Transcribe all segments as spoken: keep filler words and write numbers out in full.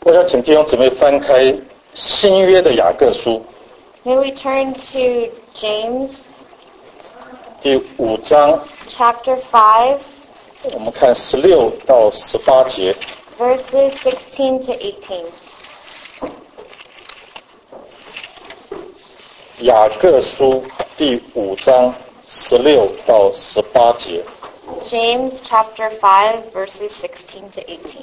我想请弟兄姊妹翻开新约的雅各书 May we turn to James 第五章 chapter five, 我们看十六到十八节 verses sixteen to eighteen. 雅各书第五章十六到十八节 James chapter five, verses sixteen to eighteen.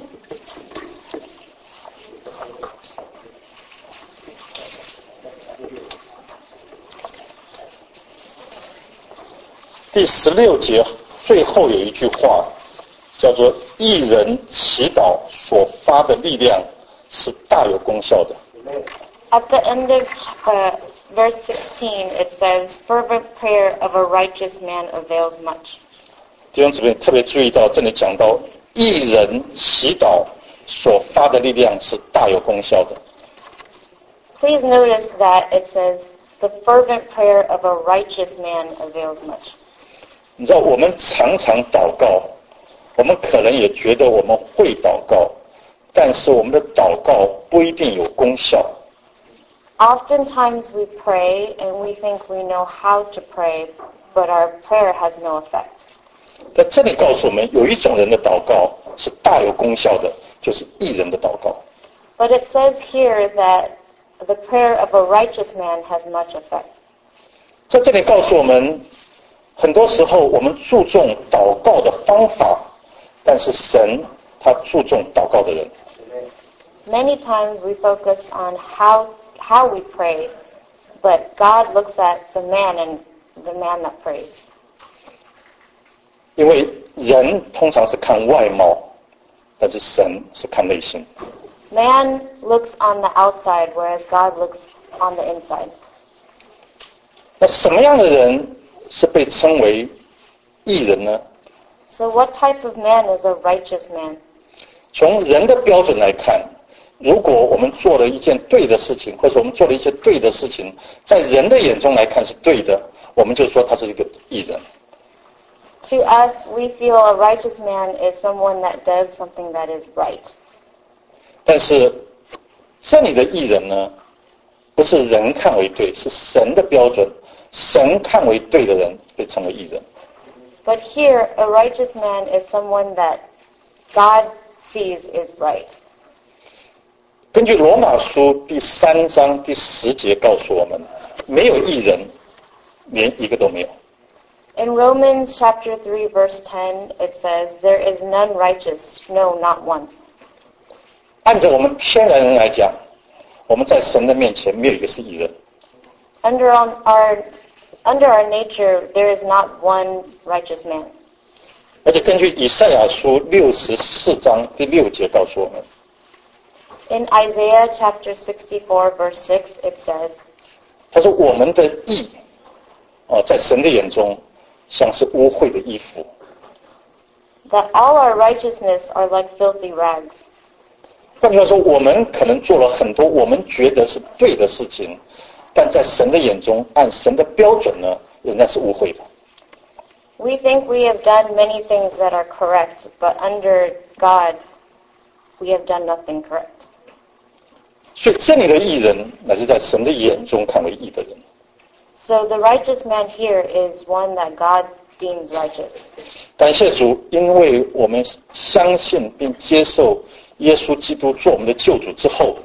第十六节最后有一句话叫做义人祈祷所发的力量是大有功效的。 At the end of uh, verse sixteen, it says, "Fervent prayer of a righteous man avails much." 弟兄姊妹特别注意到这里讲到义人祈祷所发的力量是大有功效的。 Please notice that it says, "The fervent prayer of a righteous man avails much." 你知道我们常常祷告，我们可能也觉得我们会祷告，但是我们的祷告不一定有功效。 Oftentimes we pray and we think we know how to pray, but our prayer has no effect. 在这里告诉我们，有一种人的祷告是大有功效的，就是义人的祷告。 But it says here that the prayer of a righteous man has much effect. 在这里告诉我们，很多时候我们注重祷告的方法，但是神他注重祷告的人。 Many times we focus on how how we pray, but God looks at the man and the man that prays. 因为人通常是看外貌，但是神是看内心。 Man looks on the outside, whereas God looks on the inside. 那什么样的人是被称为义人呢？ So what type of man is a righteous man? 从人的标准来看，如果我们做了一件对的事情，或者我们做了一些对的事情，在人的眼中来看是对的，我们就说他是一个义人。 To us, we feel a righteous man is someone that does something that is right. 但是这里的义人呢，不是人看为对，是神的标准，神看为对的人被称为义人。 But here, a righteous man is someone that God sees is right. 根据罗马书第三章第十节告诉我们，没有义人，连一个都没有。 In Romans chapter three, verse ten, it says, "There is none righteous, no, not one." 按照我们天然人来讲，我们在神的面前没有一个是义人。 Under on our under our nature, there is not one righteous man. 而且根据以赛亚书六十四章第六节告诉我们， In Isaiah chapter sixty-four, verse six, it says, 他说我们的义，哦，在神的眼中像是污秽的衣服。 that all our righteousness are like filthy rags. 换句话说，我们可能做了很多我们觉得是对的事情，但在神的眼中，按神的标准呢，仍然是污秽的。 We think we have done many things that are correct, but under God, we have done nothing correct. 所以这里的义人，乃是在神的眼中看为义的人。 So the righteous man here is one that God deems righteous. 感谢主，因为我们相信并接受耶稣基督做我们的救主之后，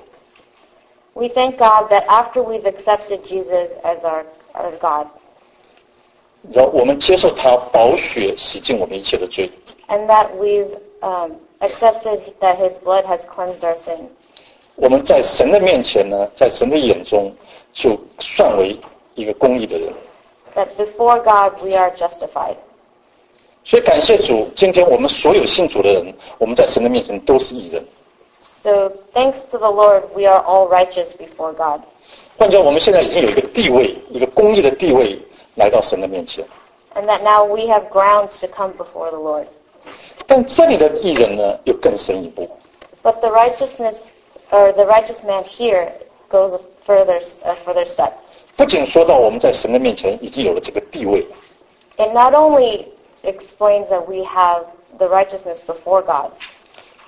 We thank God that after we've accepted Jesus as our, our God, 然后我们接受他宝血洗净我们一切的罪， and that we've um, accepted that His blood has cleansed our sin, 我们在神的面前呢，在神的眼中就算为一个公义的人。 that before God we are justified. 所以感谢主，今天我们所有信主的人，我们在神的面前都是义人。 So thanks to the Lord, we are all righteous before God. 换句话，我们现在已经有一个地位，一个公义的地位来到神的面前。 And that now we have grounds to come before the Lord. 但这里的义人呢，又更深一步。 But the righteousness, or the righteous man here, goes a further, a further step. 不仅说到我们在神的面前已经有了这个地位， It not only explains that we have the righteousness before God,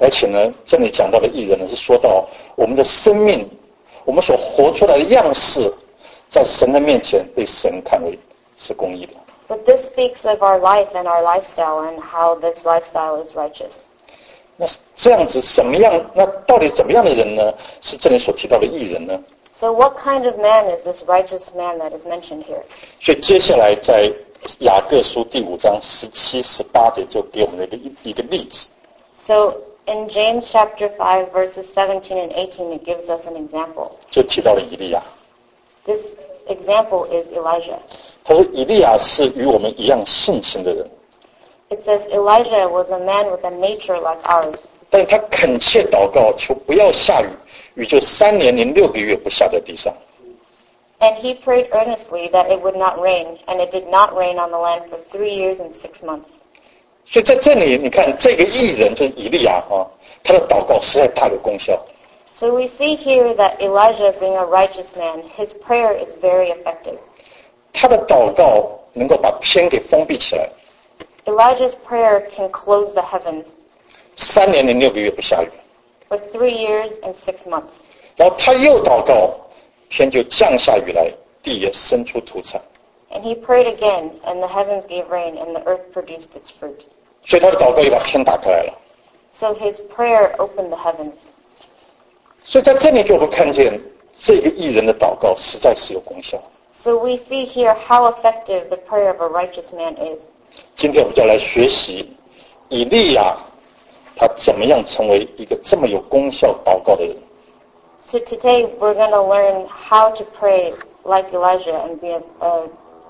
而且呢，这里讲到的义人呢，是说到我们的生命，我们所活出来的样式，在神的面前被神看为是公义的。 But this speaks of our life and our lifestyle and how this lifestyle is righteous. 那这样子什么样？那到底怎么样的人呢？是这里所提到的义人呢？ So what kind of man is this righteous man that is mentioned here? 所以接下来在雅各书第五章十七、十八节就给我们一个一个例子。 So in James chapter five verses seventeen and eighteen, it gives us an example. 就提到了以利亚。 This example is Elijah. 他说以利亚是与我们一样性情的人。 It says Elijah was a man with a nature like ours. 但他恳切祷告，求不要下雨，雨就三年零六个月不下在地上。 And he prayed earnestly that it would not rain, and it did not rain on the land for three years and six months. 所以在这里，你看这个义人就是以利亚啊，他的祷告实在大有功效。 So we see here that Elijah, being a righteous man, his prayer is very effective. 他的祷告能够把天给封闭起来， Elijah's prayer can close the heavens 三年零六个月不下雨。 for three years and six months. 然后他又祷告，天就降下雨来，地也生出土产。 And he prayed again, and the heavens gave rain, and the earth produced its fruit. 所以他的祷告又把天打开来了。 So his prayer opened the heavens. 所以在这里给我们看见，这个义人的祷告实在是有功效。 So we see here how effective the prayer of a righteous man is. 今天我们就来学习以利亚，他怎么样成为一个这么有功效祷告的人。 So today we're going to learn how to pray like Elijah and be a, a,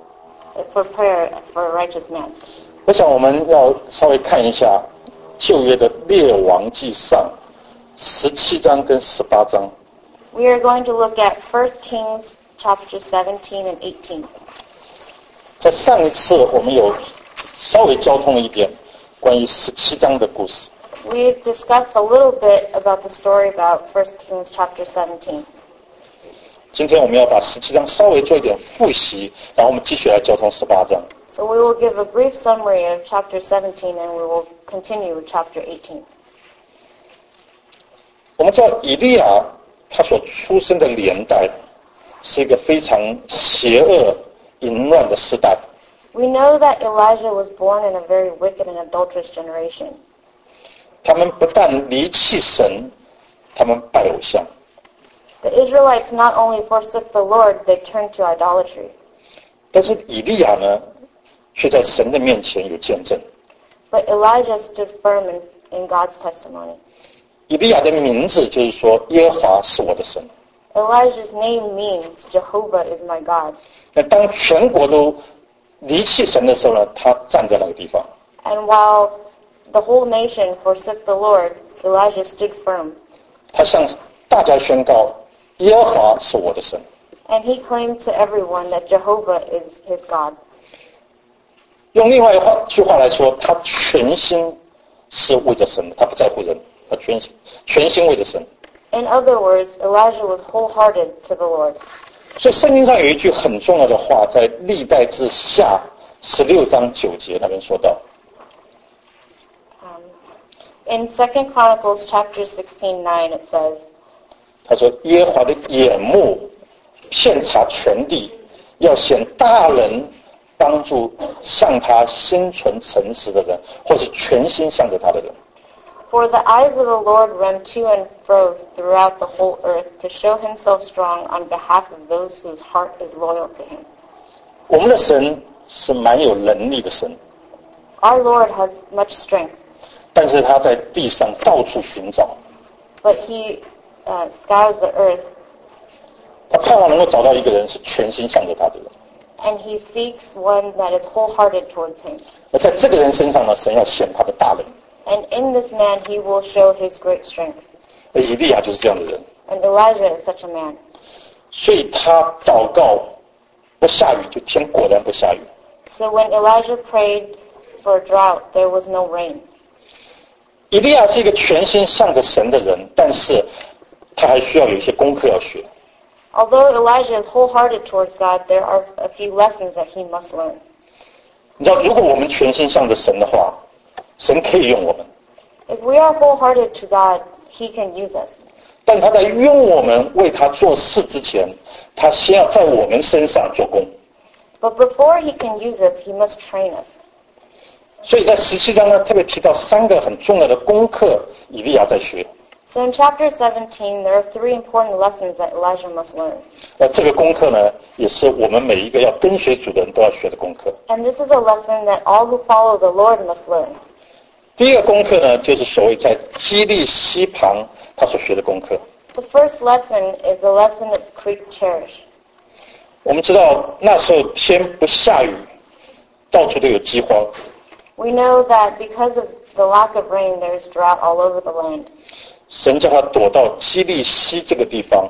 for prayer for a righteous man. 我想我们要稍微看一下旧约的列王记上十七章跟十八章。 We are going to look at First Kings chapter seventeen and eighteen. 在上一次我们有稍微交通了一点关于十七章的故事。 We've discussed a little bit about the story about First Kings chapter seventeen. 今天我们要把十七章稍微做一点复习，然后我们继续来交通十八章。 So we will give a brief summary of chapter seventeen and we will continue with chapter eighteen. 我们知道以利亚他所出生的年代是一个非常邪恶淫乱的时代。 We know that Elijah was born in a very wicked and adulterous generation. 他们不但离弃神，他们拜偶像。 The Israelites not only forsook the Lord, they turned to idolatry. 但是以利亚呢，却在神的面前有见证。 But Elijah stood firm in, in God's testimony. 以利亚的名字就是说，耶和华是我的神。 Elijah's name means Jehovah is my God. 那当全国都离弃神的时候呢，他站在那个地方。 And while the whole nation forsook the Lord, Elijah stood firm. 他向大家宣告，耶和华是我的神。 And he claimed to everyone that Jehovah is his God. 用另外一句话来说，他全心是为着神的，他不在乎人，他全心全心为着神。 In other words, Elijah was wholehearted to the Lord. 所以圣经上有一句很重要的话，在历代志下十六章九节那边说到。 Um, in Second Chronicles chapter sixteen nine, it says, 他说：“耶和华的眼目遍察全地，要显大能帮助向他心存诚实的人，或是全心向着他的人。” For the eyes of the Lord run to and fro throughout the whole earth to show himself strong on behalf of those whose heart is loyal to him. 我们的神是蛮有能力的神， Our Lord has much strength, 但是他在地上到处寻找， but he uh, scours the earth, 他盼望能够找到一个人是全心向着他的人。 and he seeks one that is wholehearted towards him. 而在这个人身上呢，神要显他的大能。 And in this man he will show his great strength. 而以利亚就是这样的人， And Elijah is such a man. 所以他祷告不下雨，就天果然不下雨。 So when Elijah prayed for a drought, there was no rain. 以利亚是一个全心向着神的人，但是他还需要有一些功课要学。 Although Elijah is wholehearted towards God, there are a few lessons that he must learn. 你知道，如果我们全心向着神的话，神可以用我们。 If we are wholehearted to God, He can use us. 但他在用我们为他做事之前，他先要在我们身上做工。 But before He can use us, He must train us. 所以在十七章呢，特别提到三个很重要的功课，以利亚在学。 So in chapter seventeen, there are three important lessons that Elijah must learn. 那这个功课呢，也是我们每一个要跟随主的人都要学的功课。 And this is a lesson that all who follow the Lord must learn. 第一个功课呢，就是所谓在基利溪旁他所学的功课。 The first lesson is the lesson of Creek Cherish. 我们知道那时候天不下雨，到处都有饥荒。 We know that because of the lack of rain, there's drought all over the land. 神叫他躲到基利溪这个地方。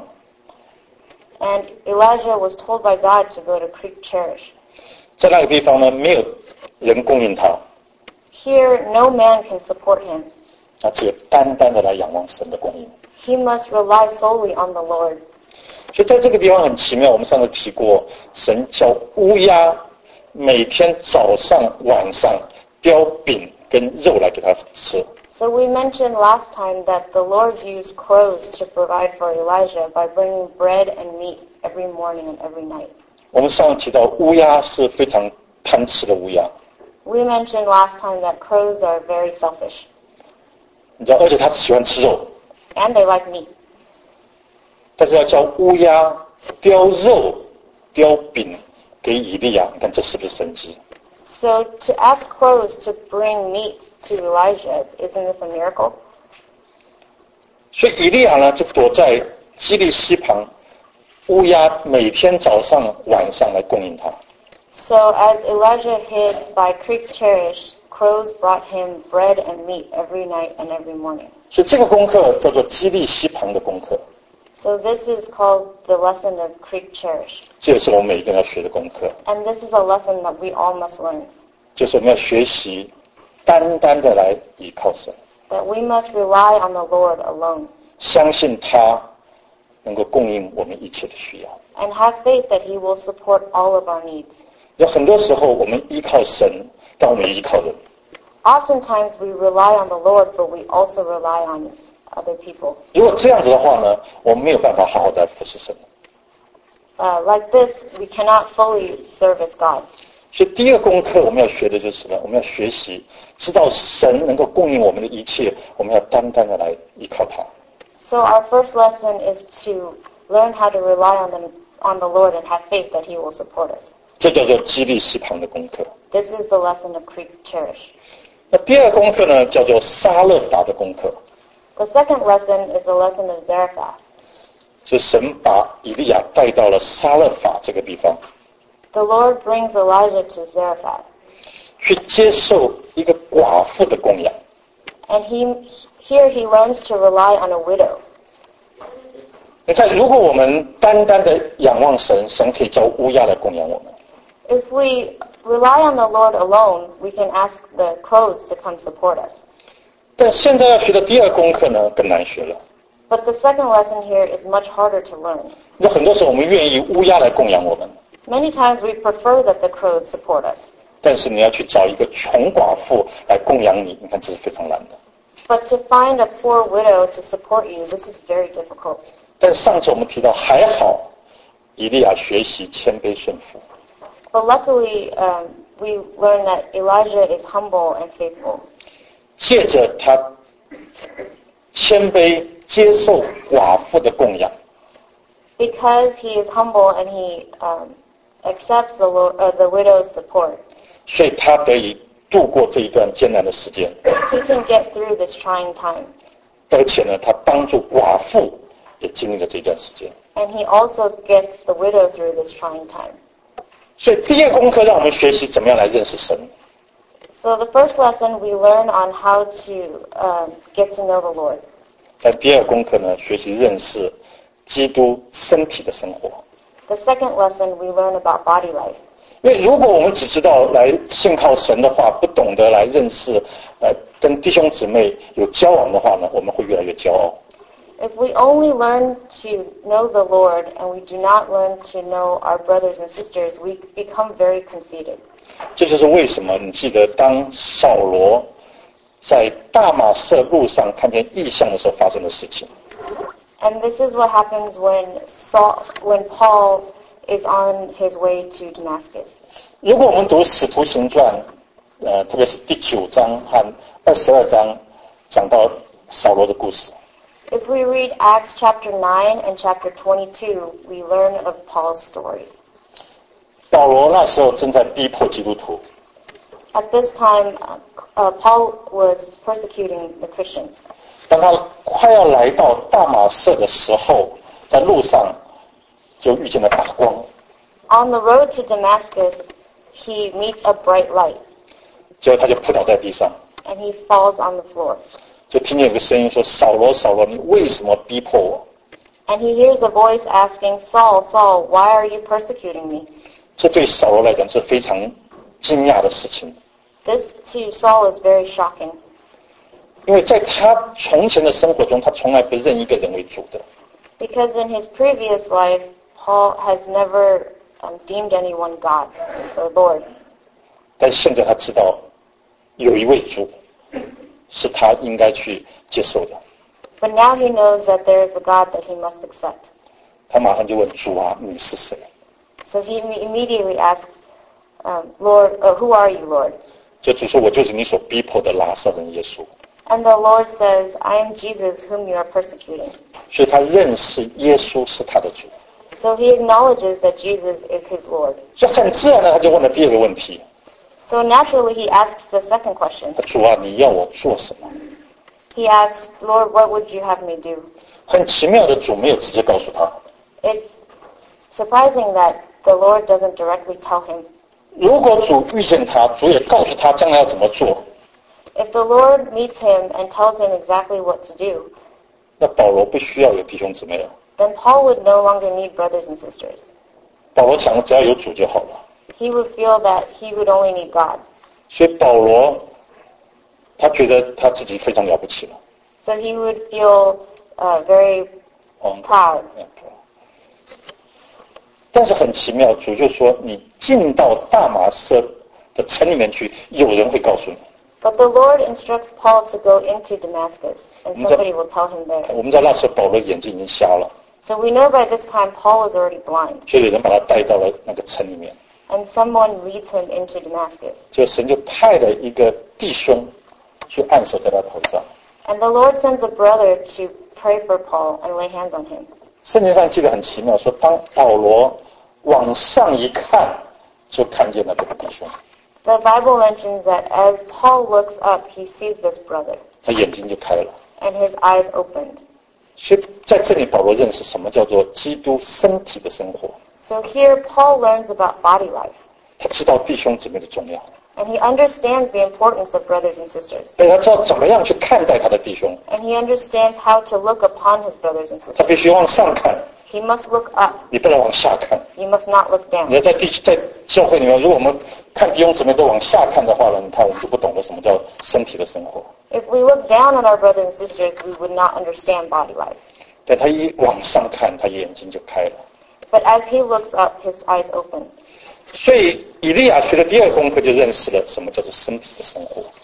And Elijah was told by God to go to Creek Cherish. 在那个地方呢，没有人供应他。 Here, no man can support him. 他只有单单的来仰望神的供应。 He must rely solely on the Lord. 所以在这个地方很奇妙，我们上次提过，神叫乌鸦每天早上晚上叼饼跟肉来给他吃。 So we mentioned last time that the Lord used crows to provide for Elijah by bringing bread and meat every morning and every night. 我们上次提到乌鸦是非常贪吃的乌鸦。 We mentioned last time that crows are very selfish. 你知道，而且它喜欢吃肉。 And they like meat. 但是要叫乌鸦叼肉、叼饼给以利亚，你看这是不是神迹？ So to ask crows to bring meat to Elijah, isn't this a miracle? 所以以利亚呢，就躲在基利溪旁，乌鸦每天早上晚上来供应他。 So as Elijah hid by Creek Cherish, crows brought him bread and meat every night and every morning. 所以这个功课叫做基利溪旁的功课。 So this is called the lesson of Creek Cherish. 这也是我们每一个人要学的功课。 And this is a lesson that we all must learn. 就是我们要学习单单的来依靠神。 That we must rely on the Lord alone. 相信他能够供应我们一切的需要。 And have faith that He will support all of our needs. 有很多时候我们依靠神，但我们也依靠人。 Oftentimes we rely on the Lord, but we also rely on other people. 如果这样子的话呢，我们没有办法好好的服侍神。 Uh, like this, we cannot fully service God. 所以第一个功课我们要学的就是呢，我们要学习知道神能够供应我们的一切，我们要单单的来依靠他。 So our first lesson is to learn how to rely on the, on the Lord and have faith that He will support us. 这叫做基利溪旁的功课。 This is the lesson of Creek Cherish. 那第二个功课呢，叫做撒勒法的功课。 The second lesson is the lesson of Zarephath. 就神把以利亚带到了撒勒法这个地方， The Lord brings Elijah to Zarephath. 去接受一个寡妇的供养。 And he, here he learns to rely on a widow. 你看，如果我们单单的仰望神，神可以叫乌鸦来供养我们。 If we rely on the Lord alone, we can ask the crows to come support us. 但现在要学的第二功课呢，更难学了。 But the second lesson here is much harder to learn. 有很多时候我们愿意乌鸦来供养我们， Many times we prefer that the crows support us. 但是你要去找一个穷寡妇来供养你，你看这是非常难的。 But to find a poor widow to support you, this is very difficult. 但上次我们提到，还好以利亚学习谦卑顺服。 But luckily, um, we learn that Elijah is humble and faithful. 借着他谦卑接受寡妇的供养， Because he is humble and he um, accepts the, Lord, uh, the widow's support, 所以他得以度过这一段艰难的时间。 he can get through this trying time. 而且呢，他帮助寡妇也经历了这段时间。 And he also gets the widow through this trying time. 所以第一个功课让我们学习怎么样来认识神。 So the first lesson, we learn on how to uh, get to know the Lord. 但第二功课呢，学习认识基督身体的生活。 The second lesson, we learn about body life. 因为如果我们只知道来信靠神的话，不懂得来认识，呃，跟弟兄姊妹有交往的话呢，我们会越来越骄傲。 If we only learn to know the Lord and we do not learn to know our brothers and sisters, we become very conceited. 这就是为什么你记得当扫罗在大马色路上看见异象的时候发生的事情。 And this is what happens when Saul, when Paul is on his way to Damascus. 如果我们读《使徒行传》，呃，特别是第九章和二十二章，讲到扫罗的故事。 If we read Acts chapter nine and chapter twenty-two, we learn of Paul's story. 保罗那时候正在逼迫基督徒。 At this time, uh, Paul was persecuting the Christians. 当他快要来到大马色的时候，在路上就遇见了大光。 On the road to Damascus, he meets a bright light. 结果他就扑倒在地上。 And he falls on the floor. 就听见有个声音说：“扫罗，扫罗，你为什么逼迫我？” And he hears a voice asking, Saul, Saul, why are you persecuting me? 这对扫罗来讲是非常惊讶的事情。 This to Saul is very shocking. 因为在他从前的生活中，他从来不认一个人为主的。 Because in his previous life, Paul has never um, deemed anyone God or Lord. 但现在他知道有一位主是他应该去接受的。 But now he knows that there is a God that he must accept. 他马上就问主啊，你是谁？ So he immediately asks, um, Lord, uh, who are you, Lord? 就主说，我就是你所逼迫的拿撒勒耶稣。 And the Lord says, I am Jesus whom you are persecuting. 所以他认识耶稣是他的主。 So he acknowledges that Jesus is his Lord. 所以很自然的，他就问了第二个问题。 So naturally he asks the second question. 主啊，你要我做什么？ He asks, Lord, what would you have me do? 很奇妙的，主没有直接告诉他。 It's surprising that the Lord doesn't directly tell him. 如果主遇见他，主也告诉他将来要怎么做。 If the Lord meets him and tells him exactly what to do, 那保罗不需要有弟兄姊妹了。 then Paul would no longer need brothers and sisters. 保罗想，只要有主就好了。 He would feel that he would only need God. 所以保罗他觉得他自己非常了不起了。 So he would feel uh, very proud. 但是很奇妙，主就说你进到大马色的城里面去，有人会告诉你。 But the Lord instructs Paul to go into Damascus, and somebody will tell him there. 我们在那时候，保罗眼睛已经瞎了， So we know by this time Paul was already blind, 所以有人把他带到了那个城里面。 and someone leads him into Damascus. 就神就派了一个弟兄去按手在他头上。 And the Lord sends a brother to pray for Paul and lay hands on him. 圣经上记得很奇妙，说当保罗往上一看，就看见了这个弟兄。 The Bible mentions that as Paul looks up, he sees this brother, 他眼睛就开了。 and his eyes opened. 所以在这里，保罗认识什么叫做基督身体的生活。 So here Paul learns about body life, 他知道弟兄姊妹的重要， and he understands the importance of brothers and sisters, 所以他知道怎么样去看待他的弟兄。 and he understands how to look upon his brothers and 他 sisters. 必须往上看， He must look up. 你不能往下看。 You must not look 你 down. 要在地在教会里面，如果我们看弟兄姊妹都往下看的话呢，你看我们就不懂得什么叫身体的生活。 If we look down on our brothers and sisters, we would not understand body life. 但他一往上看，他眼睛就开了。 But as he looks up, his eyes open. 所以以利亚学的第二功课就认识了什么叫做身体的生活。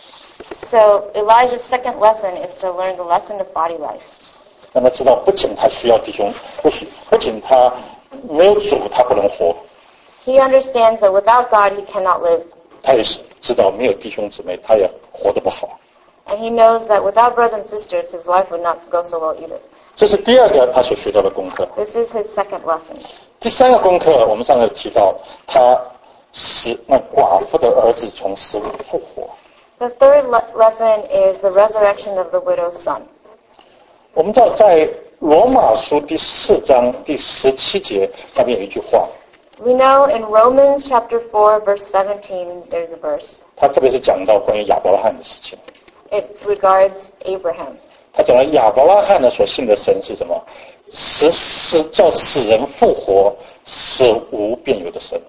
So Elijah's second lesson is to learn the lesson of body life. 让他知道，不仅他需要弟兄，不许，不仅他没有主，他不能活。 He understands that without God, he cannot live. 他也是知道，没有弟兄姊妹，他也活得不好。 And he knows that without brothers and sisters, his life would not go so well either. 这是第二个他所学到的功课。 This is his second lesson. 第三个功课，我们上次提到，他使那寡妇的儿子从死里复活。 The third le- lesson is the resurrection of the widow's son. 我们知道，在罗马书第四章第十七节那边有一句话， We know in Romans chapter four, verse seventeen, there's a verse. 他特别是讲到关于亚伯拉罕的事情。 It regards Abraham. 他讲了亚伯拉罕呢所信的神是什么？使死叫死人复活，使无变有的神。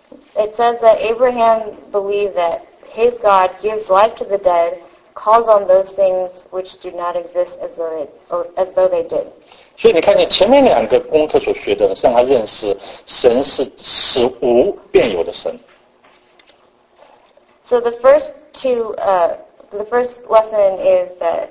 It says that Abraham believed that his God gives life to the dead, calls on those things which do not exist as though they, or as though they did. 所以你看见前面两个功课所学的，是让他认识神是使无变有的神。 So the first two uh, The first lesson is that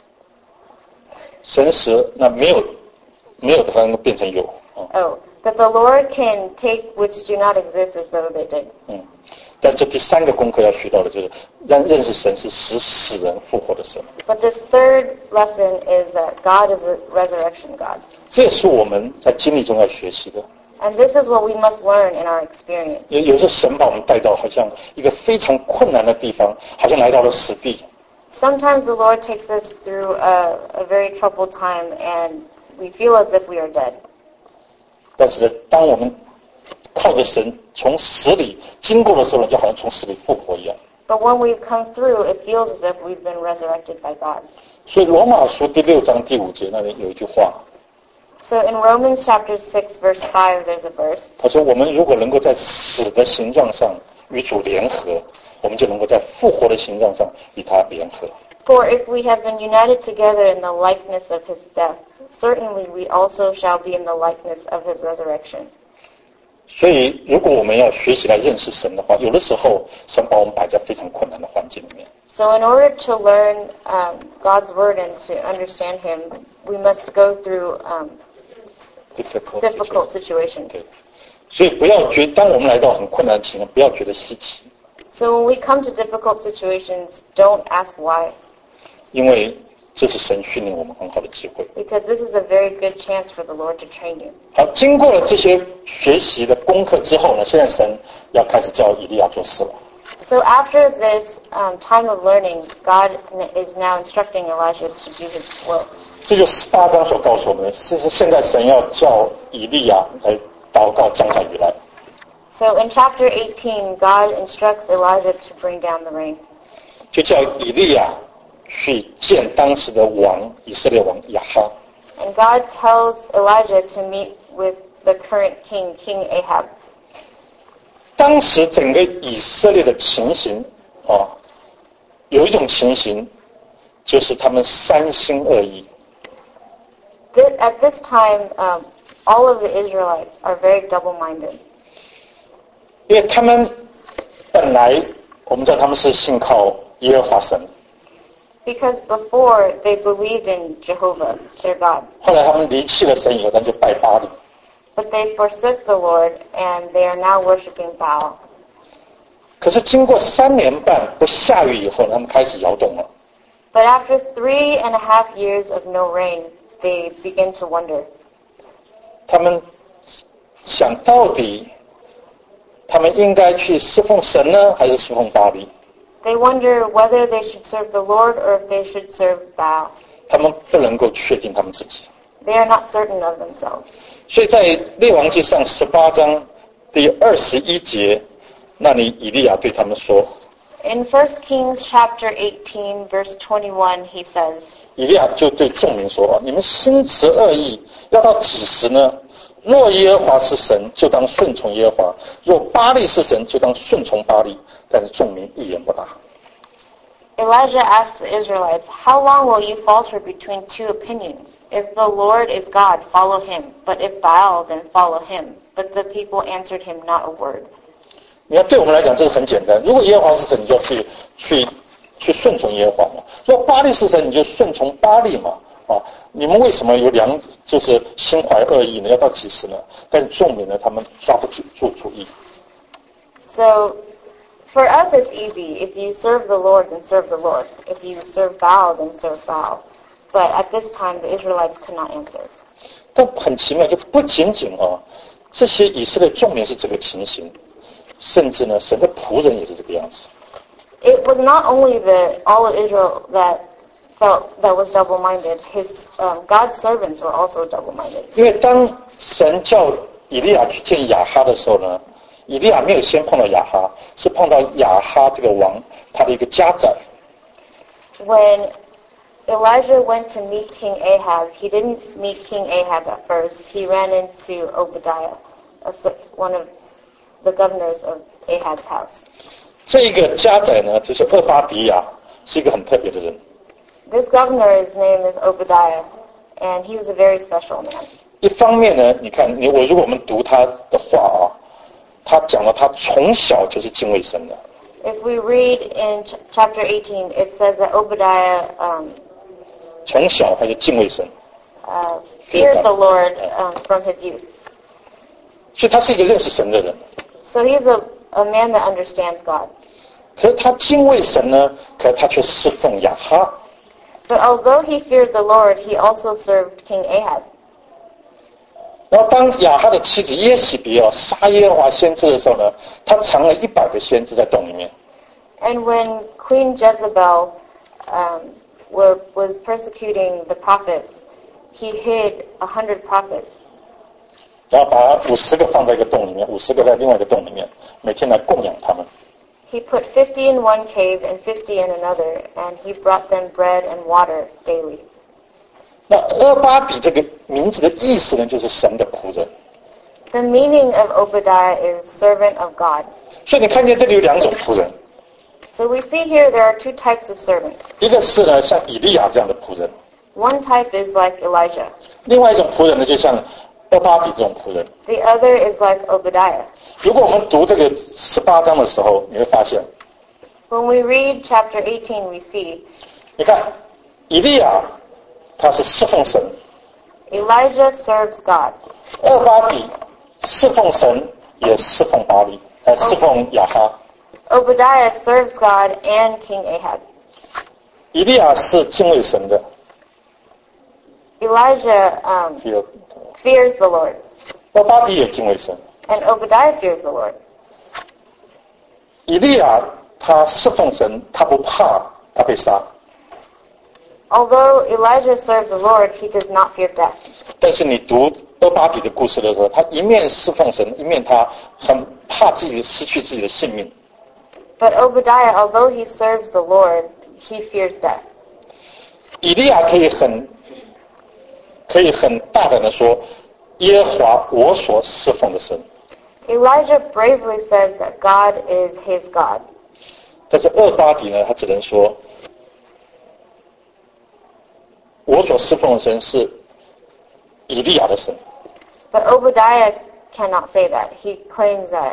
神使那没有没有的话能够变成有。哦 oh that the Lord can take which do not exist as though they did. 嗯，但这第三个功课要学到的就是让认识神是使死人复活的神。 But this third lesson is that God is a resurrection God. 这也是我们在经历中要学习的。 And this is what we must learn in our experience. 有有时候神把我们带到好像一个非常困难的地方，好像来到了死地。 Sometimes the Lord takes us through a, a very troubled time and we feel as if we are dead. 但是呢，当我们靠着神从死里经过的时候呢，就好像从死里复活一样。 But when we've come through, it feels as if we've been resurrected by God. 所以罗马书第六章第五节那里有一句话， So in Romans chapter six verse five, there's a verse. 他说我们如果能够在死的形状上与主联合，我们就能够在复活的形状上与他联合。 For if we have been united together in the likeness of his death, certainly we also shall be in the likeness of his resurrection. 所以如果我们要学习来认识神的话，有的时候神把我们摆在非常困难的环境里面。 So in order to learn um, God's word and to understand him, we must go through um, difficult difficult situations. 对，所以不要觉，当我们来到很困难的情况，不要觉得稀奇， So when we come to difficult situations, don't ask why, 因为这是神训练我们很好的机会。 because this is a very good chance for the Lord to train you. 好，经过了这些学习的功课之后呢，现在神要开始教以利亚做事了。 So after this um, time of learning, God is now instructing Elijah to do his will. 这就十八章所告诉我们的，是现在神要叫以利亚来祷告降下雨来。 So in chapter eighteen, God instructs Elijah to bring down the rain. 就叫以利亚去见当时的王以色列王亚哈。 And God tells Elijah to meet with the current king, King Ahab. 当时整个以色列的情形啊，有一种情形，就是他们三心二意。 This, at this time, um, all of the Israelites are very double-minded. 因为他们本来我们知道他们是信靠耶和华神， Because before they believed in Jehovah, their God. 后来他们离弃了神以后，他们就拜巴力。 But they forsook the Lord and they are now worshiping Baal. 可是经过三年半不下雨以后，他们开始摇动了。 But after three and a half years of no rain, they begin to wonder. 他们想到底他们应该去侍奉神呢，还是侍奉巴力？ They wonder whether they should serve the Lord or if they should serve Baal. 他们不能够确定他们自己。 They are not certain of themselves. 所以在列王记上十八章第二十一节，那里以利亚对他们说， In First Kings chapter eighteen, verse twenty-one, he says, 以利亚就对众民说，你们心持恶意，要到几时呢？若耶和华是神，就当顺从耶和华；若巴力是神，就当顺从巴力。但是众民一言不答。 Elijah asked the Israelites, How long will you falter between two opinions? If the Lord is God, follow him. But if Baal, then follow him. But the people answered him not a word. 你看，对我们来讲，这个很简单。如果耶和华是神，你就要去去去顺从耶和华嘛；若巴力是神，你就顺从巴力嘛。啊，你们为什么有两就是心怀恶意呢？要到几时呢？但是众民呢，他们抓不住住主意。 So, for us it's easy. If you serve the Lord, then serve the Lord. If you serve Baal, then serve Baal. But at this time, the Israelites could not answer. 但很奇妙，就不仅仅啊，这些以色列众民是这个情形，甚至呢，神的仆人也是这个样子。 It was not only the all of Israel that felt that was double-minded. His um, God's servants were also double-minded. 因为当神叫以利亚去见亚哈的时候呢，以利亚没有先碰到亚哈，是碰到亚哈这个王他的一个家宰。 When Elijah went to meet King Ahab, he didn't meet King Ahab at first. He ran into Obadiah, a, one of the governors of Ahab's house. 这一个家宰呢，就是厄巴迪亚，是一个很特别的人。 This governor's name is Obadiah, and he was a very special man. 一方面呢，你看你我如果我们读他的话啊，他讲了他从小就是敬畏神的。 If we read in ch- chapter eighteen, it says that Obadiah um, 从小他就敬畏神， uh, feared the Lord um, from his youth. 所以他是一个认识神的人。 So he's a, a man that understands God. 可是他敬畏神呢，可是他却侍奉亚哈。 But although he feared the Lord, he also served King Ahab. 然后当亚哈的妻子耶洗别哦杀耶和华先知的时候呢，他藏了一百个先知在洞里面。 And when Queen Jezebel um, were, was persecuting the prophets, he hid a hundred prophets. 然后把五十个放在一个洞里面，五十个在另外一个洞里面，每天来供养他们。 He put fifty in one cave and fifty in another, and he brought them bread and water daily. 那俄巴底这个名字的意思呢，就是神的仆人。 The meaning of Obadiah is servant of God. 所以你看见这里有两种仆人， So we see here there are two types of servants. 一个是呢像以利亚这样的仆人， One type is like Elijah. 另外一种仆人呢就像俄巴底这种仆人。 The other is like Obadiah. 如果我们读这个十八章的时候，你会发现， When we read chapter eighteen, we see 你看以利亚他是侍奉神， Elijah serves God. 俄巴底侍奉神也侍奉巴力，呃，侍奉亚哈。 Obadiah serves God and King Ahab. 以利亚是敬畏神的， Elijah um, 这个 fears the Lord, 俄巴底也敬畏神。 and Obadiah fears the Lord. 以利亚他侍奉神，他不怕他被杀， Although Elijah serves the Lord, he does not fear death. 但是你读俄巴底的故事的时候，他一面侍奉神，一面他很怕自己失去自己的性命。 But Obadiah, although he serves the Lord, he fears death. 以利亚可以很可以很大胆的说，耶和华我所侍奉的神。 Elijah bravely says that God is his God. 但是俄巴底呢，他只能说，我所侍奉的神是以利亚的神。 But Obadiah cannot say that. He claims that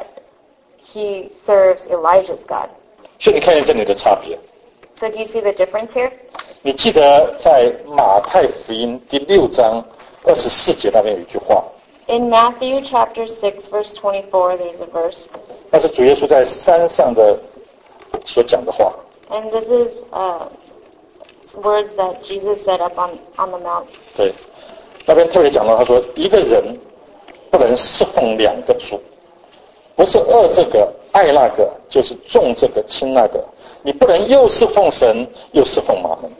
he serves Elijah's God. 所以你看见这里的差别。 So do you see the difference here? 你记得在马太福音第六章二十四节那边有一句话， In Matthew chapter six, verse twenty-four, there's a verse. 那是主耶稣在山上的所讲的话。 And this is uh, words that Jesus said up on, on the mount. 对，那边特别讲到，他说一个人不能侍奉两个主，不是恶这个爱那个，就是重这个轻那个。你不能又侍奉神，又侍奉马门。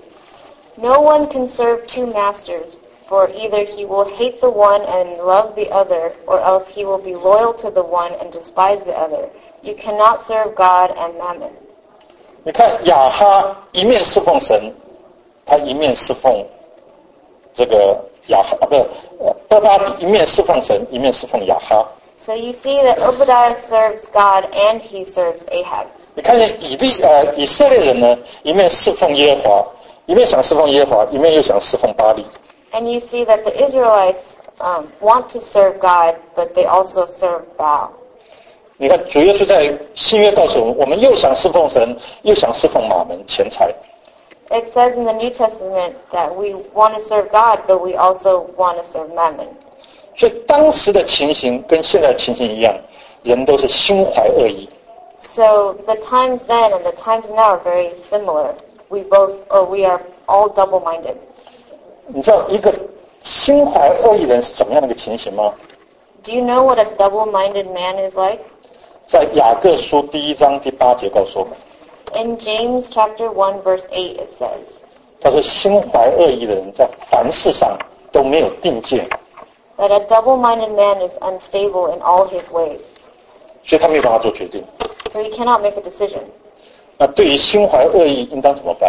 No one can serve two masters, for either he will hate the one and love the other, or else he will be loyal to the one and despise the other. You cannot serve God and mammon. 你看亚哈一面侍奉神，他一面侍奉这个亚哈啊，不是俄巴底一面侍奉神，一面侍奉亚哈。 So you see that Obadiah serves God and he serves Ahab. 你看见以利呃以色列人呢，一面侍奉耶和华，一面想侍奉耶和华，一面又想侍奉巴力。 And you see that the Israelites um, want to serve God, but they also serve Baal. 你看主耶稣在新约告诉我们，我们又想侍奉神，又想侍奉马门钱财。 It says in the New Testament that we want to serve God, but we also want to serve mammon. 所以当时的情形跟现在的情形一样，人都是心怀恶意。 So the times then and the times now are very similar. We both, or we are all double-minded. 你知道一个心怀恶意的人是怎么样的一个情形吗？ Do you know what a double-minded man is like? 在雅各书第一章第八节告诉我们， In James chapter one verse eight it says, 他说心怀恶意的人在凡事上都没有定见， that a double-minded man is unstable in all his ways. 所以他没有办法做决定。 So he cannot make a decision. 那对于心怀恶意应当怎么办？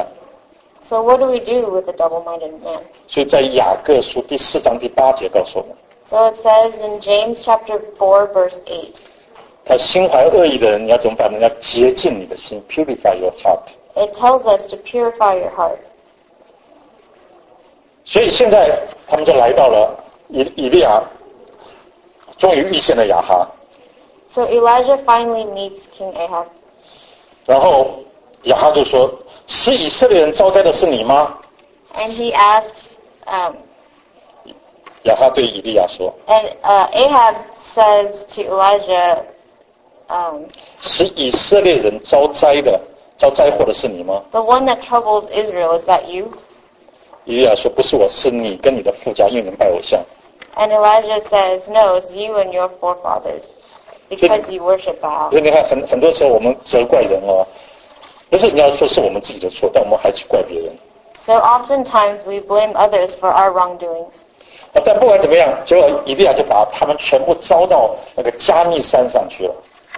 So what do we do with a double-minded man? 所以在雅各书第四章第八节告诉我们， So it says in James chapter four verse eight, 他心怀恶意的人，你要怎么办呢？要洁净你的心 ，purify your heart。 it tells us to purify your heart. 所以现在他们就来到了以以利亚，终于遇见了亚哈。 So Elijah finally meets King Ahab. 然后亚哈就说：“使以色列人遭灾的是你吗？” And he asks, um, 亚哈对以利亚说 and uh, Ahab says to Elijah, um, 使以色列人遭灾的、遭灾祸的是你吗？ the one that troubled Israel, is that you? 以利亚说：“不是我，是你跟你的父家，因为你们拜偶像。” And Elijah says, no, it's you and your forefathers, because you worship Baal. 所以你看很，很多时候我们责怪人哦，不是你要说是我们自己的错，但我们还去怪别人。 So oftentimes we blame others for our wrongdoings. 啊，但不管怎么样，结果以利亚就把他们全部招到那个加密山上去了，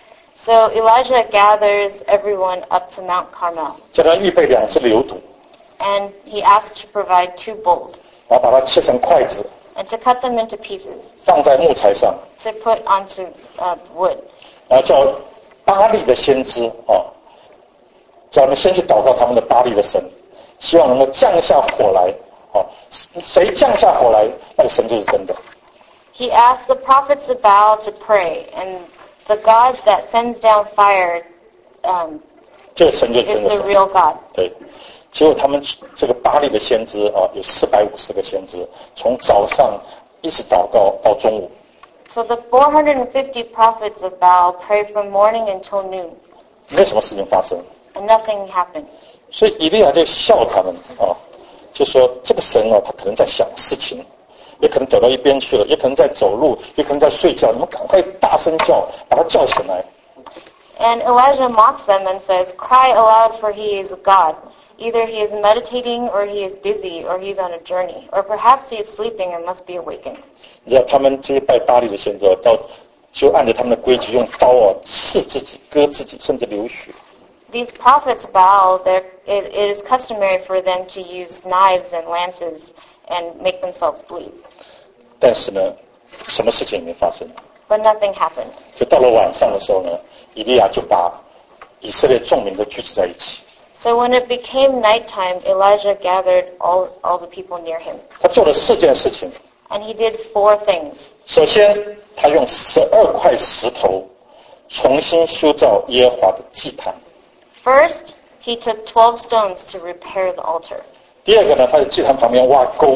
So Elijah gathers everyone up to Mount Carmel, 叫他预备两只牛犊， and he asks to provide two bulls 然后把它切成筷子， and to cut them into pieces, 放在木材上， to put onto uh, wood. 然后叫巴力的先知啊，叫他们先去祷告他们的巴力的神，希望能够降下火来。啊，谁降下火来，那个神就是真的。 He asks the prophets of Baal to pray, and the God that sends down fire um, 这个神就是 is 真的 the 神。 real God. 对，结果他们这个巴力的先知啊，有四百五十个先知，从早上一直祷告到中午。 So the four hundred fifty prophets of Baal pray from morning until noon, 没有什么事情发生， and nothing happened. 所以以利亚就笑他们啊，就说这个神啊，他可能在想事情，也可能走到一边去了，也可能在走路，也可能在睡觉，你们赶快大声叫，把他叫醒来。 And Elijah mocks them and says, cry aloud, for he is God. Either he is meditating, or he is busy, or he is on a journey, or perhaps he is sleeping and must be awakened. 你知道他们这些拜巴力的先知到就按照他们的规矩，用刀啊刺自己、割自己，甚至流血。 These prophets Baal, it, it is customary for them to use knives and lances and make themselves bleed. 但是呢，什么事情也没发生。 But nothing happened. 就到了晚上的时候呢，以利亚就把以色列众民都聚集在一起。 So when it became nighttime, Elijah gathered all, all the people near him. 他做了四件事情。 And he did four things. 首先，他用十二块石头重新修造耶和华的祭坛。 First, he took twelve stones to repair the altar. 第二个呢，他在祭坛旁边挖沟，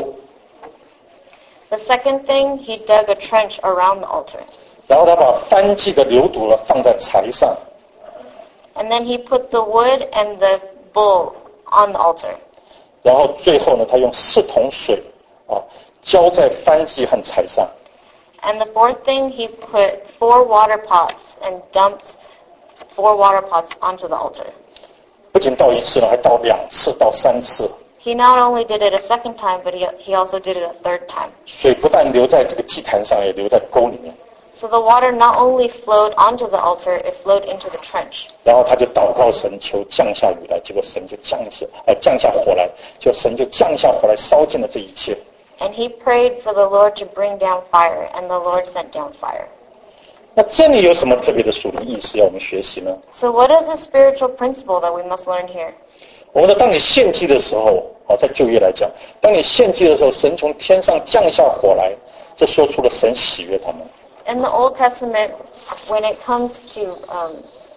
The second thing, he dug a trench around the altar. 然后他把燔祭的牛犊呢放在柴上， And then he put the wood and the bull on the altar. 然后最后呢，他用四桶水啊浇在燔祭和柴上。 And the fourth thing, he put four water pots and dumped four water pots onto the altar. 不仅倒一次呢，还倒两次，倒三次。 He not only did it a second time, but he, he also did it a third time. 水不但流在这个祭坛上，也流在沟里面。 So the water not only flowed onto the altar, it flowed into the trench. 然后他就祷告神，求降下雨来，结果神就降下，呃，降下火来，就神就降下火来，烧尽了这一切。 And he prayed for the Lord to bring down fire, and the Lord sent down fire. 那这里有什么特别的属灵意思要我们学习呢？ So what is the spiritual principle that we must learn here? 我们说，当你献祭的时候，啊，在旧约来讲，当你献祭的时候，神从天上降下火来，这说出了神喜悦他们。 In the Old Testament, when it comes to um,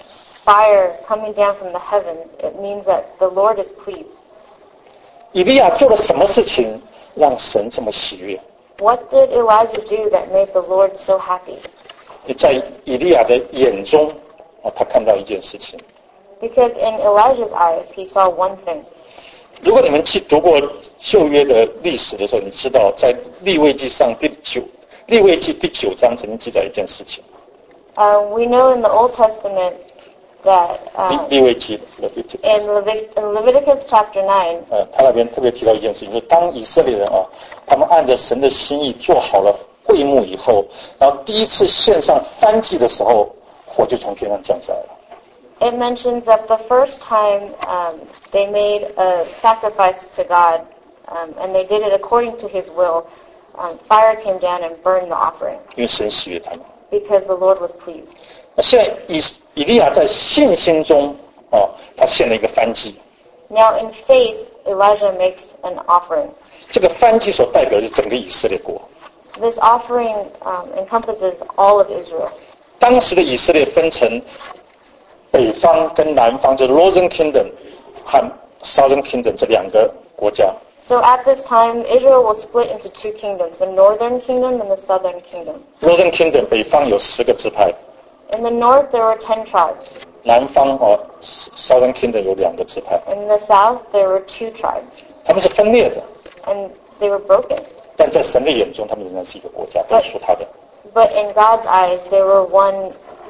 fire coming down from the heavens, it means that the Lord is pleased. 以利亚做了什么事情让神这么喜悦？ What did Elijah do that made the Lord so happy? 在以利亚的眼中，啊，他看到一件事情。 Because in Elijah's eyes, he saw one thing. 如果你们去读过旧约的历史的时候，你知道在利未记上第九利未记第九章曾经记载一件事情。 Uh, we know in the Old Testament that 利 uh, 利未记 Leviticus in, Levit- in Leviticus chapter nine, 呃，他那边特别提到一件事情，就是当以色列人啊，他们按着神的心意做好了会幕以后，然后第一次献上燔祭的时候，火就从天上降下来了。 it mentions that the first time um, they made a sacrifice to God, um, and they did it according to His will, um, fire came down and burned the offering 因为神喜悦他们。 because the Lord was pleased. 那现在以以利亚在信心中啊，他献了一个燔祭。 Now in faith, Elijah makes an offering. 这个燔祭所代表的是整个以色列国。 This offering um, encompasses all of Israel. 当时的以色列分成北方跟南方，就是 Northern Kingdom 和 Southern Kingdom 这两个国家。 So at this time, Israel was split into two kingdoms, the northern kingdom and the southern kingdom. Northern Kingdom 北方有十个支派。 In the north, there were ten tribes. 南方哦 Southern Kingdom 有两个支派。 In the south, there were two tribes. 他们是分裂的。 And they were broken. 但在神的眼中，他们仍然是一个国家，都属他的。 But in God's eyes, they were one,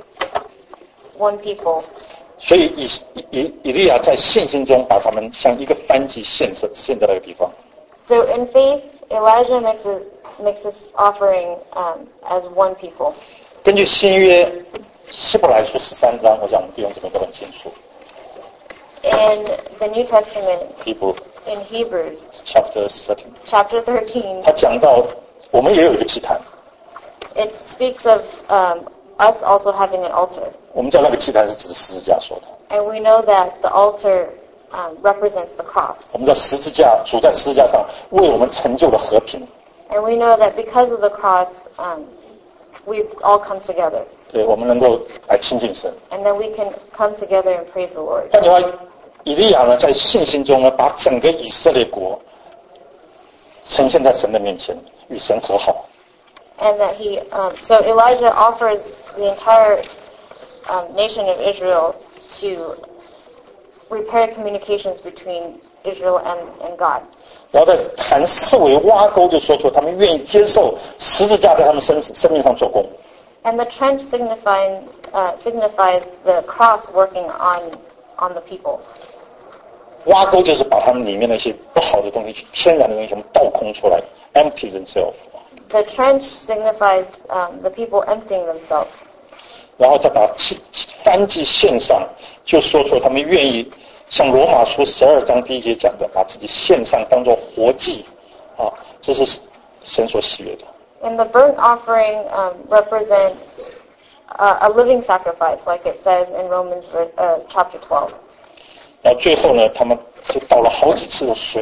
one people. 所以以以以利亚在信心中把他们像一个燔祭献上，献在那个地方。 So in faith, Elijah makes this, makes this offering um, as one people. 根据新约希伯来书十三章，我想我们弟兄姊妹都很清楚。 In the New Testament, Hebrew, in Hebrews, chapter thirteen, chapter thirteen, 他讲到我们也有一个祭坛。 it speaks of um, us also having an altar. 我们知道那个祭坛是指十字架说的。 And we know that the altar um, represents the cross. 我们知道十字架，主在十字架上为我们成就了和平。 And we know that because of the cross, um, we've all come together. 对，我们能够来亲近神。 And then we can come together and praise the Lord. 换句话，以利亚呢，在信心中呢，把整个以色列国呈现在神的面前，与神和好。 And that he, um, so Elijah offers the entire um, nation of Israel to repair communications between Israel and, and God. 然后在谈四围挖沟，就说出他们愿意接受十字架在他们生生命上做工。 And the trench signifying uh, signifies the cross working on on the people. 挖沟就是把他们里面那些不好的东西、天然的东西全部倒空出来 ，empty themselves。 The trench signifies um, the people emptying themselves. 然后再把燔祭献上，就说出他们愿意像罗马书十二章第一节讲的，把自己献上当作活祭，啊，这是神所喜悦的。 And the burnt offering um, represents uh, a living sacrifice, like it says in Romans uh, chapter twelve. 然后最后呢，他们就倒了好几次的水。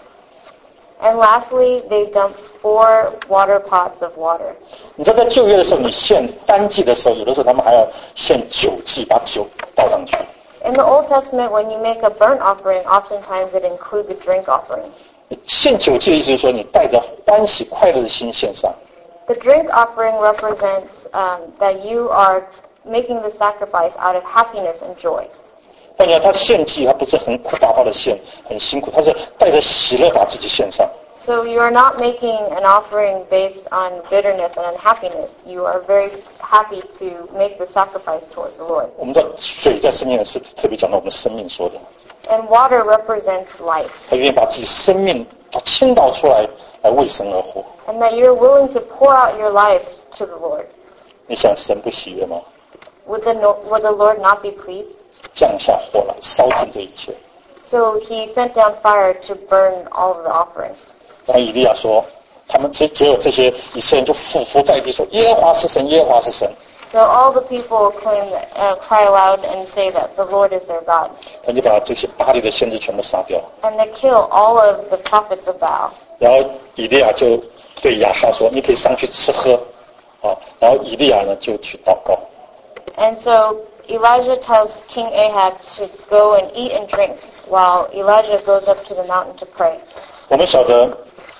And lastly, they dumped four water pots of water. 你知道在旧约的时候，你献单祭的时候，有的时候他们还要献酒祭，把酒倒上去。 In the Old Testament, when you make a burnt offering, oftentimes it includes a drink offering. 献酒祭的意思是说，你带着欢喜快乐的心献上。 The drink offering represents um, that you are making the sacrifice out of happiness and joy. 换句话，他献祭，他不是很苦巴巴的献，很辛苦，他是带着喜乐把自己献上。 So you are not making an offering based on bitterness and unhappiness. You are very happy to make the sacrifice towards the Lord. 我们知道水在圣经里是特别讲到我们生命说的。 And water represents life. 他愿意把自己生命都倾倒出来，来为神而活。 And that you're willing to pour out your life to the Lord. 你想神不喜悦吗？ Would the, would the Lord not be pleased? 降下火来，烧尽这一切。 So he sent down fire to burn all of the offerings. 然后以利亚说，他们只只有这些以色列人就俯伏在地说：“耶和华是神，耶和华是神。” So all the people claim, uh, cry aloud and say that the Lord is their God. 他就把这些巴黎的先知全部杀掉。 And they kill all of the prophets of Baal. 然后以利亚就对亚哈说：“你可以上去吃喝。”啊，然后以利亚呢就去祷告。 And so Elijah tells King Ahab to go and eat and drink, while Elijah goes up to the mountain to pray. 我们晓得，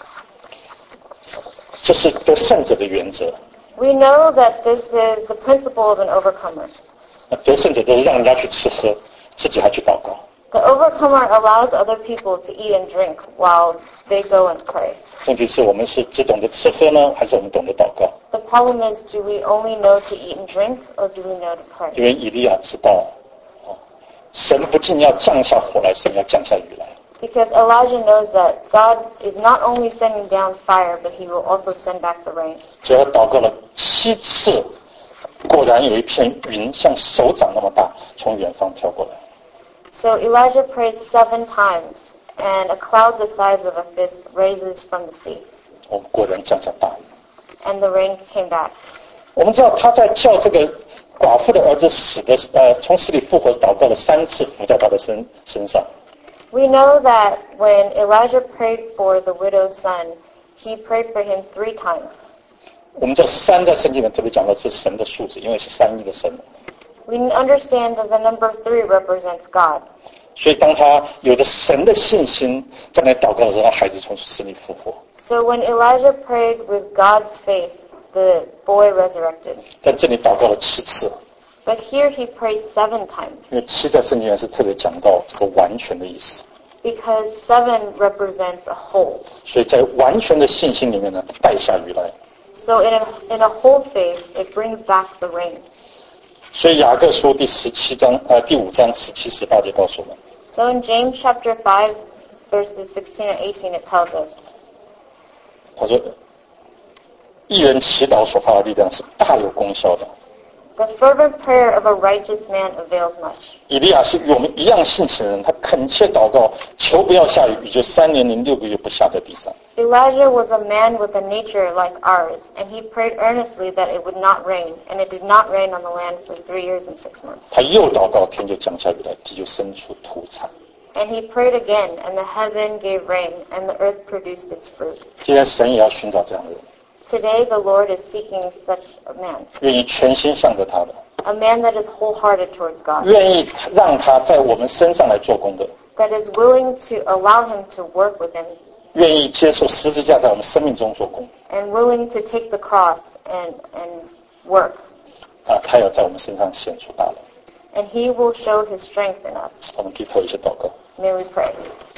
这是得胜者的原则。 We know that this is the principle of an overcomer. 得胜者都是让人家去吃喝，自己还去祷告。 The overcomer allows other people to eat and drink while they go and pray. 问题是我们是只懂得吃喝呢，还是我们懂得祷告？ The problem is, do we only know to eat and drink, or do we know to pray? 因为以利亚知道，哦，神不仅要降下火来，神要降下雨来。 Because Elijah knows that God is not only sending down fire, but he will also send back the rain. 只要祷告了七次，果然有一片云像手掌那么大，从远方飘过来。 So Elijah prayed seven times, and a cloud the size of a fist raises from the sea. 我们果然降下大雨。 And the rain came back. 我们知道他在叫这个寡妇的儿子死的，呃，从死里复活祷告了三次，伏在他的身身上。 We know that when Elijah prayed for the widow's son, he prayed for him three times. 我们知道三在圣经里面特别讲的是神的数字，因为是三一的神。 We understand that the number three represents God. 所以当他有着神的信心在那祷告的时候，孩子从死里复活。 So when Elijah prayed with God's faith, the boy resurrected. 但这里祷告了七次。 But here he prayed seven times. 因为七在圣经上是特别讲到这个完全的意思。 Because seven represents a whole. 所以在完全的信心里面呢，带下雨来。 So in a, in a whole faith, it brings back the rain. 所以雅各书第十七章呃第五章十七十八节告诉我们。 So in James chapter five, verses sixteen and eighteen, it tells us. 他说，义人祈祷所发的力量是大有功效的。 The fervent prayer of a righteous man avails much. 以利亚是与我们一样性情的人，他恳切祷告，求不要下雨，雨就三年零六个月不下在地上。 Elijah was a man with a nature like ours, and he prayed earnestly that it would not rain, and it did not rain on the land for three years and six months. 他又祷告，天就降下雨来，地就生出土产。 And he prayed again, and the heaven gave rain, and the earth produced its fruit. 今天神也要寻找这样的人。 Today the Lord is seeking such a man. 愿意全心向着他的。 A man that is wholehearted towards God. 愿意让他在我们身上来做工的。 That is willing to allow him to work with him. 愿意接受十字架在我们生命中做工。 And willing to take the cross and, and work. 啊，他要在我们身上显出大能。 And he will show his strength in us. 我们低头一起祷告。 May we pray.